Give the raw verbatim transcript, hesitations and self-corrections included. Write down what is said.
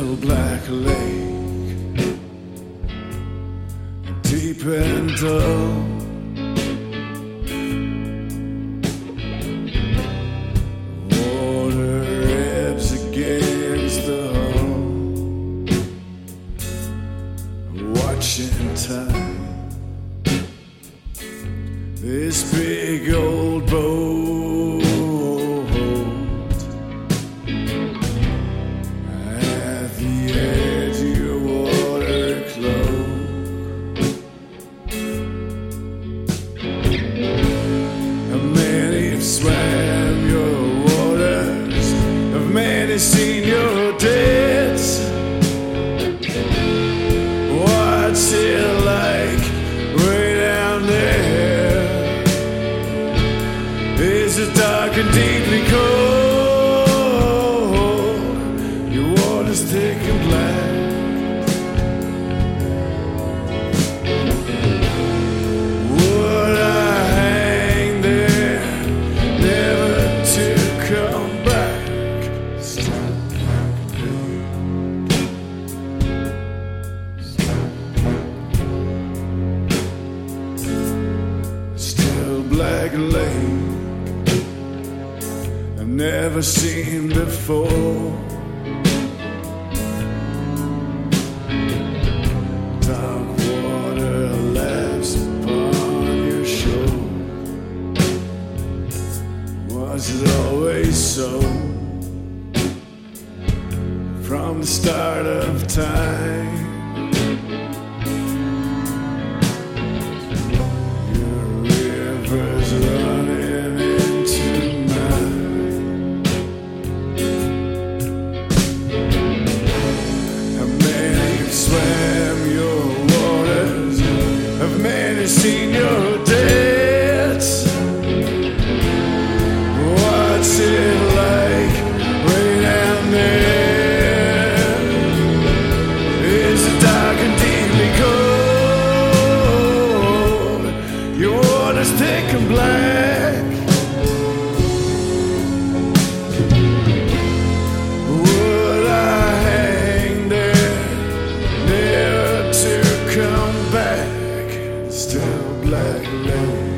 Still black lake, deep and dull. Water ebbs against the hull, watching time. This big old boat at the edge of your water cloak. How many have swam your waters? Have many seen your debts? What's it like way down there? Is it dark and deeply cold? Your water's thick and black. Would I hang there, never to come back? Still Still black lake, I've never seen before. Dark water laps upon your shore. Was it always so? From the start of time, your rivers running into mine. How many have swam your waters? Have many seen your debts? What's it like way down there? Is it dark and deeply cold? Your water's thick and black. Would I hang there, never to come back? Still black lake.